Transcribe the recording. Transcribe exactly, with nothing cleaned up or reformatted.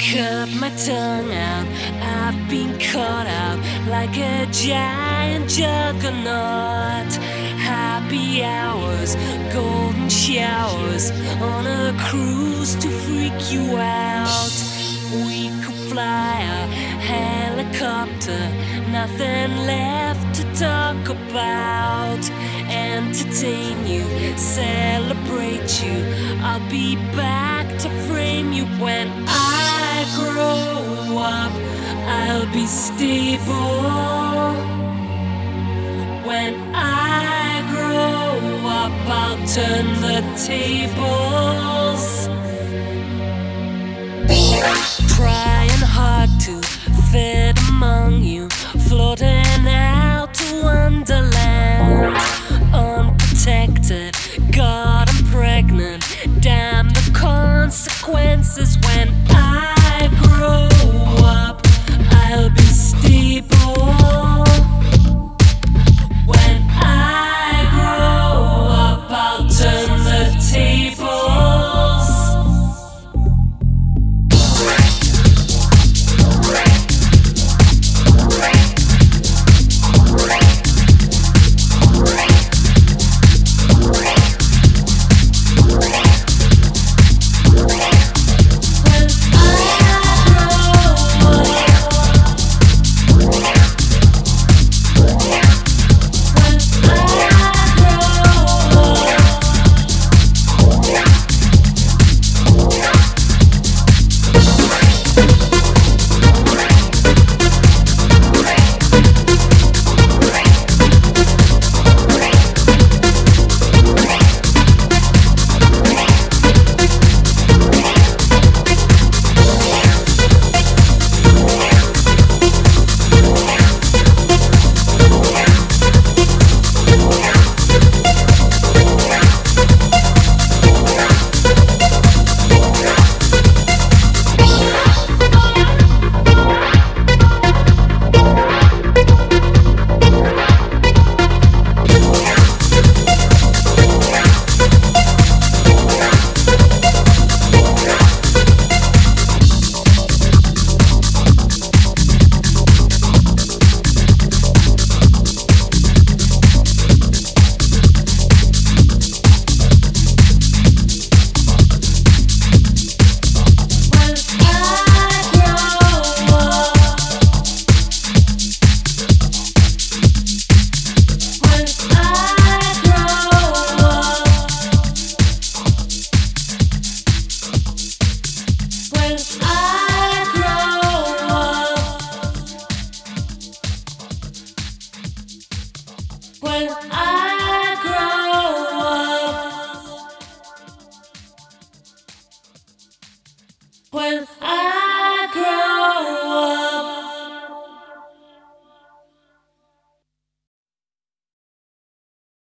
cut my tongue out. I've been caught out like a giant juggernaut. Happy hours, golden showers on a cruise to freak you out. We could fly a helicopter, nothing left to talk about. Entertain you, celebrate you. I'll be back to frame you when I grow up. I'll be stable. When I grow up, I'll turn the tables. Trying hard to fit among you, floating out to Wonderland. Unprotected, God, I'm pregnant. Damn the consequences. When I grow up, I'll be stable. When I grow up, I'll turn the tables. When I